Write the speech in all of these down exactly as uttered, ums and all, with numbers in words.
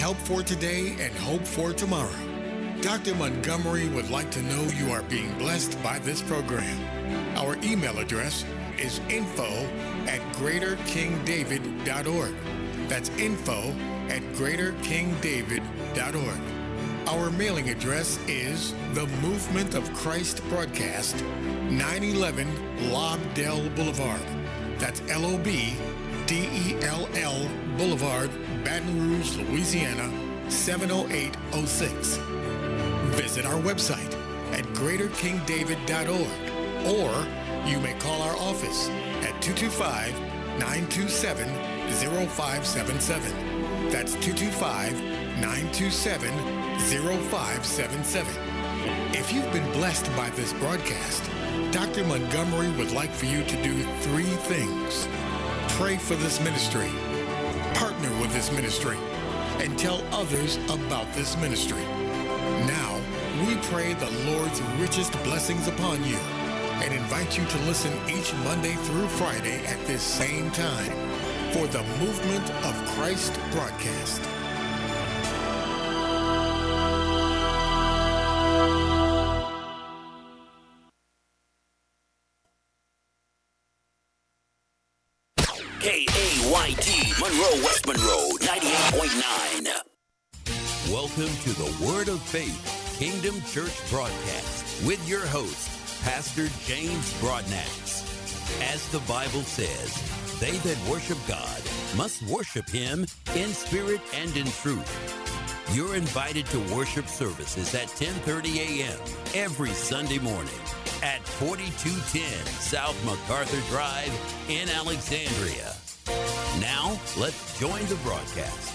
help for today and hope for tomorrow. Doctor Montgomery would like to know you are being blessed by this program. Our email address is info at greater king david dot org. That's info at greater king david dot org. Our mailing address is The Movement of Christ Broadcast, nine eleven Lobdell Boulevard. That's L O B D E L L Boulevard, Baton Rouge, Louisiana, seven oh eight oh six. Visit our website at greater king david dot org, or you may call our office at two two five, nine two seven, zero five seven seven. That's two two five, nine two seven, zero five seven seven. If you've been blessed by this broadcast, Doctor Montgomery would like for you to do three things. Pray for this ministry, partner with this ministry, and tell others about this ministry. Now, we pray the Lord's richest blessings upon you and invite you to listen each Monday through Friday at this same time for the Movement of Christ broadcast. K A Y T, Monroe, West Monroe, ninety-eight point nine. Welcome to the Word of Faith Kingdom Church broadcast with your host, Pastor James Broadnax. As the Bible says, they that worship God must worship Him in spirit and in truth. You're invited to worship services at ten thirty a.m. every Sunday morning at forty-two ten South MacArthur Drive in Alexandria. Now, let's join the broadcast.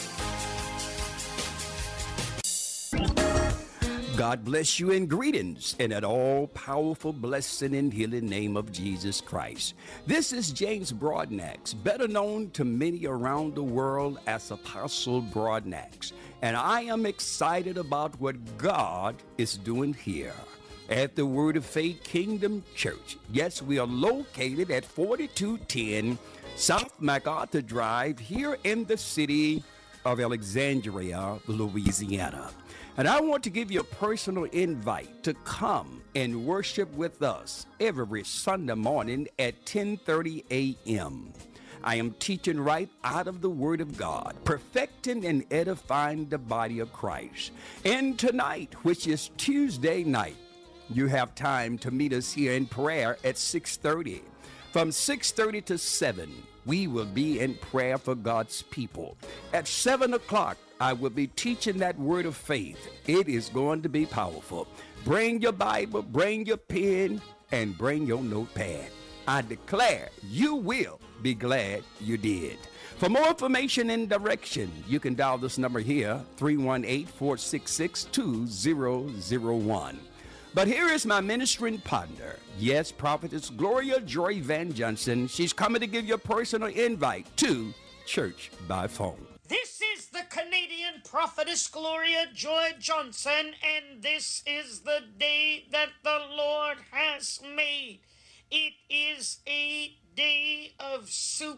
God bless you and greetings in that all-powerful, blessing, and healing name of Jesus Christ. This is James Broadnax, better known to many around the world as Apostle Broadnax, and I am excited about what God is doing here at the Word of Faith Kingdom Church. Yes, we are located at forty-two ten South MacArthur Drive here in the city of Alexandria, Louisiana. And I want to give you a personal invite to come and worship with us every Sunday morning at ten thirty a.m. I am teaching right out of the Word of God, perfecting and edifying the body of Christ. And tonight, which is Tuesday night, you have time to meet us here in prayer at six thirty. From six thirty to seven, we will be in prayer for God's people. At seven o'clock, I will be teaching that word of faith. It is going to be powerful. Bring your Bible, bring your pen, and bring your notepad. I declare you will be glad you did. For more information and direction, you can dial this number here, three one eight, four six six, two zero zero one. But here is my ministering partner. Yes, Prophetess Gloria Joy Van Johnson. She's coming to give you a personal invite to Church by Phone. This is the Canadian Prophetess Gloria Joy Johnson, and this is the day that the Lord has made. It is a day of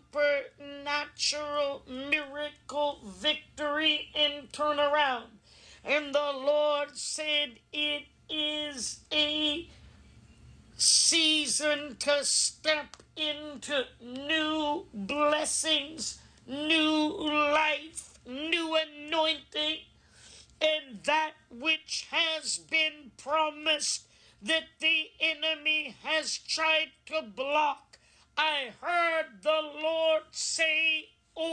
supernatural miracle victory and turnaround. And the Lord said it is a season to step into new blessings, new life, new anointing, and that which has been promised that the enemy has tried to block. I heard the Lord say,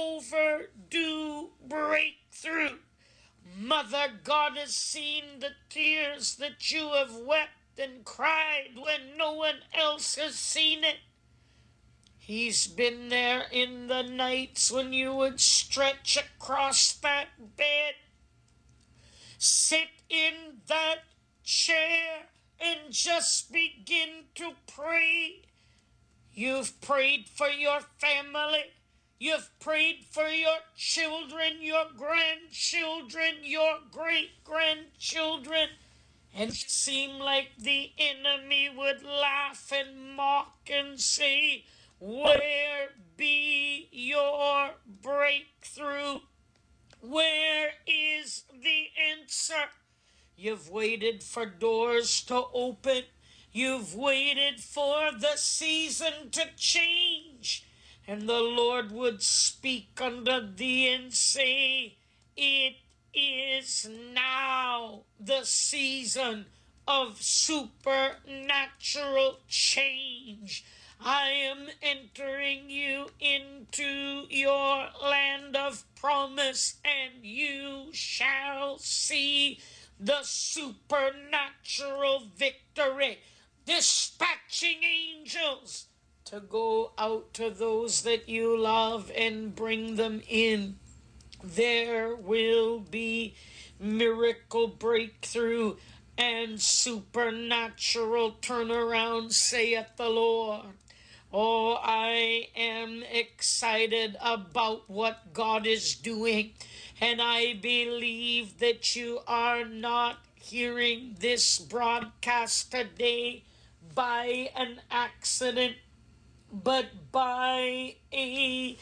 overdue breakthrough. Mother, God has seen the tears that you have wept and cried when no one else has seen it. He's been there in the nights when you would stretch across that bed, sit in that chair, and just begin to pray. You've prayed for your family. You've prayed for your children, your grandchildren, your great-grandchildren. And it seemed like the enemy would laugh and mock and say, where be your breakthrough? Where is the answer. You've waited for doors to open. You've waited for the season to change. And the Lord would speak unto thee and say, it is now the season of supernatural change. I am entering you into your land of promise, and you shall see the supernatural victory, dispatching angels to go out to those that you love and bring them in. There will be miracle breakthrough and supernatural turnaround, saith the Lord. Oh, I am excited about what God is doing, and I believe that you are not hearing this broadcast today by an accident, but by a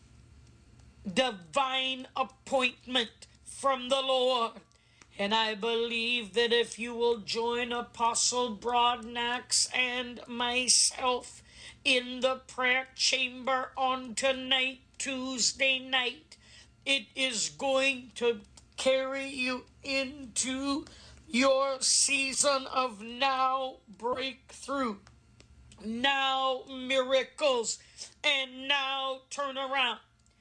divine appointment from the Lord. And I believe that if you will join Apostle Broadnax and myself in the prayer chamber on tonight, Tuesday night, it is going to carry you into your season of now breakthrough, now miracles, and now turnaround.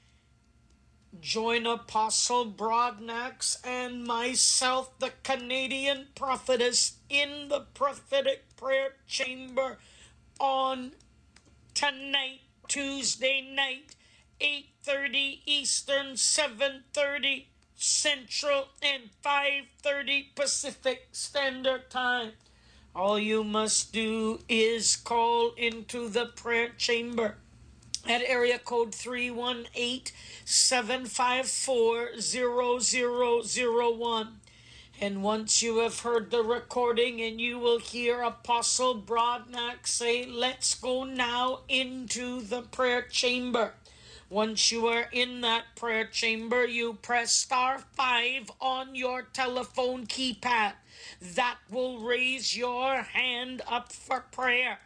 Join Apostle Broadnax and myself, the Canadian prophetess, in the prophetic prayer chamber on tonight, Tuesday night, eight thirty Eastern, seven thirty Central, and five thirty Pacific Standard Time. All you must do is call into the prayer chamber at area code three one eight, seven five four, zero zero zero one. And once you have heard the recording, and you will hear Apostle Broadnax say, let's go now into the prayer chamber. Once you are in that prayer chamber, you press star five on your telephone keypad. That will raise your hand up for prayer.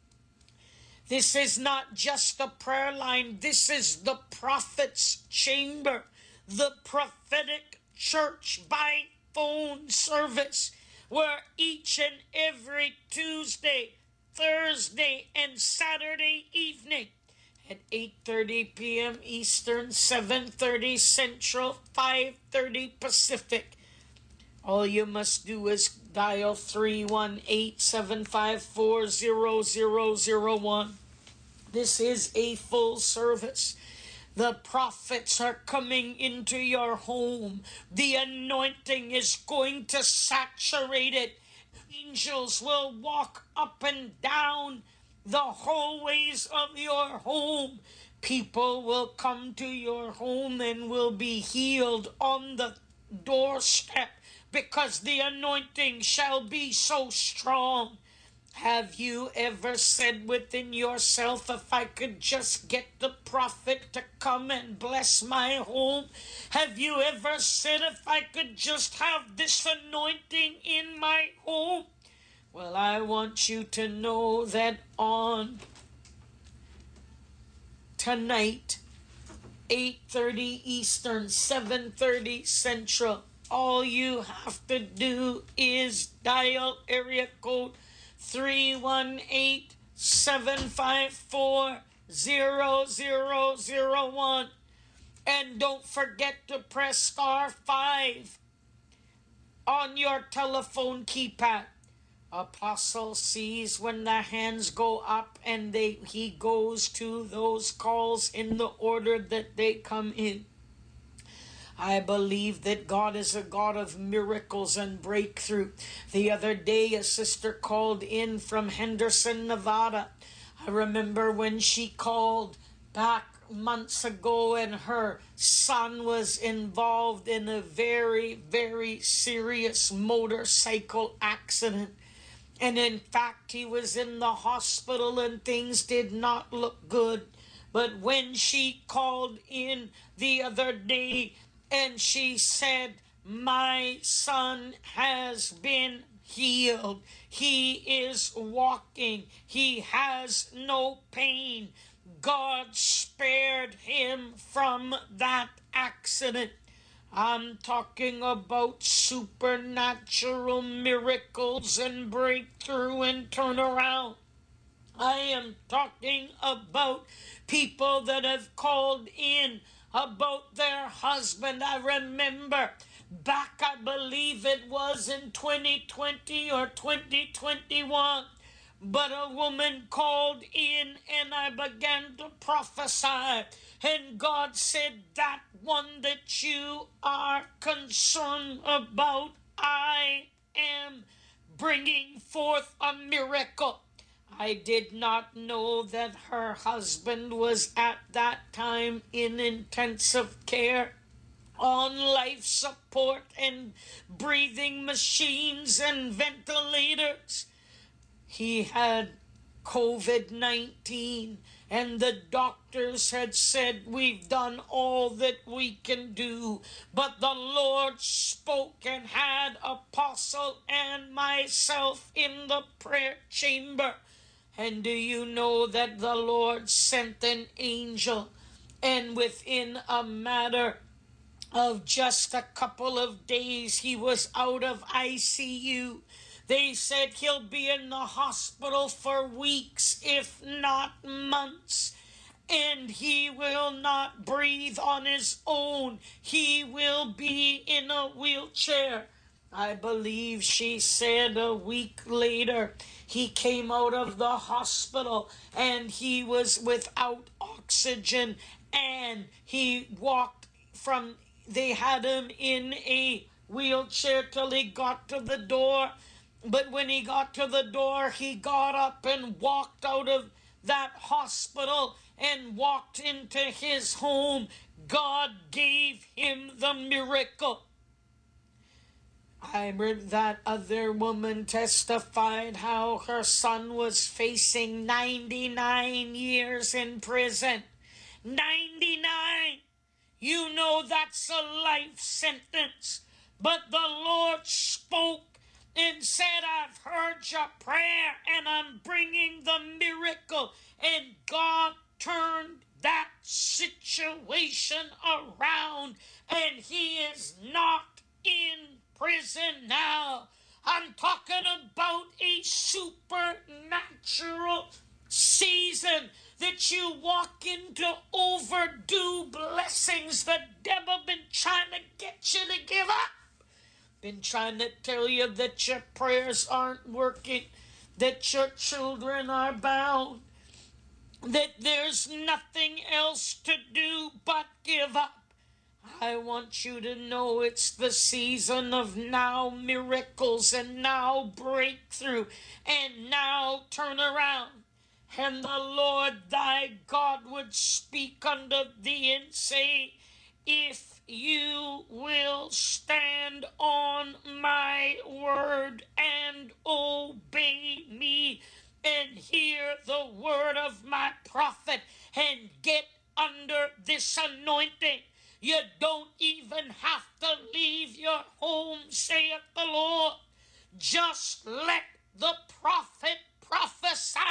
This is not just a prayer line. This is the prophet's chamber, the prophetic church by phone service, where each and every Tuesday, Thursday, and Saturday evening at eight thirty p.m. Eastern, seven thirty Central, five thirty Pacific. All you must do is dial three one eight, seven five four, zero zero zero one. This is a full service. The prophets are coming into your home. The anointing is going to saturate it. Angels will walk up and down the hallways of your home. People will come to your home and will be healed on the doorstep, because the anointing shall be so strong. Have you ever said within yourself, if I could just get the prophet to come and bless my home? Have you ever said, if I could just have this anointing in my home? Well, I want you to know that on tonight, eight thirty Eastern, seven thirty Central, all you have to do is dial area code three one eight, seven five four, zero zero zero one. And don't forget to press star five on your telephone keypad. Apostle sees when the hands go up, and they he goes to those calls in the order that they come in. I believe that God is a God of miracles and breakthrough. The other day, a sister called in from Henderson, Nevada. I remember when she called back months ago, and her son was involved in a very, very serious motorcycle accident. And in fact, he was in the hospital and things did not look good. But when she called in the other day, and she said, my son has been healed. He is walking. He has no pain. God spared him from that accident. I'm talking about supernatural miracles and breakthrough and turnaround. I am talking about people that have called in about their husband. I remember back, I believe it was in twenty twenty or twenty twenty-one, but a woman called in and I began to prophesy. And God said, that one that you are concerned about, I am bringing forth a miracle. I did not know that her husband was at that time in intensive care, on life support and breathing machines and ventilators. He had COVID nineteen, and the doctors had said, we've done all that we can do. But the Lord spoke and had Apostle and myself in the prayer chamber. And do you know that the Lord sent an angel, and within a matter of just a couple of days, he was out of I C U. They said he'll be in the hospital for weeks, if not months, and he will not breathe on his own. He will be in a wheelchair. I believe she said a week later, he came out of the hospital and he was without oxygen, and he walked from, they had him in a wheelchair till he got to the door. But when he got to the door, he got up and walked out of that hospital and walked into his home. God gave him the miracle. I heard that other woman testified how her son was facing ninety-nine years in prison. ninety-nine! You know that's a life sentence. But the Lord spoke and said, I've heard your prayer and I'm bringing the miracle. And God turned that situation around, and he is not in prison now. I'm talking about a supernatural season that you walk into overdue blessings. The devil been trying to get you to give up. Been trying to tell you that your prayers aren't working, that your children are bound, that there's nothing else to do but give up. I want you to know it's the season of now miracles and now breakthrough and now turnaround. And the Lord thy God would speak unto thee and say, if you will stand on my word and obey me and hear the word of my prophet and get under this anointing, you don't even have to leave your home, saith the Lord. Just let the prophet prophesy,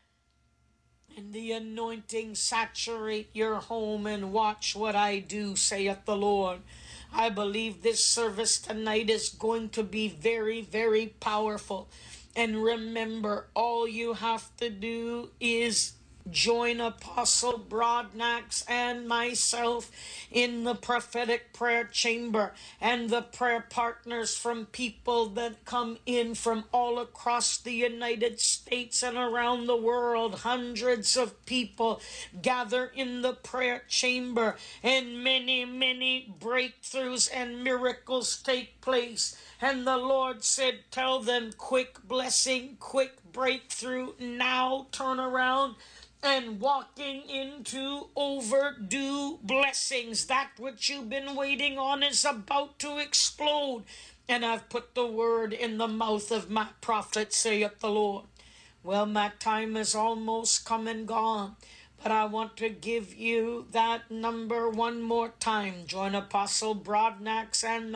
and the anointing saturate your home, and watch what I do, saith the Lord. I believe this service tonight is going to be very, very powerful. And remember, all you have to do is join Apostle Broadnax and myself in the prophetic prayer chamber, and the prayer partners from people that come in from all across the United States and around the world. Hundreds of people gather in the prayer chamber, and many, many breakthroughs and miracles take place. And the Lord said, tell them, quick blessing, quick breakthrough, now turn around, and walking into overdue blessings. That which you've been waiting on is about to explode. And I've put the word in the mouth of my prophet, saith the Lord. Well, my time is almost come and gone, but I want to give you that number one more time. Join Apostle Broadnax and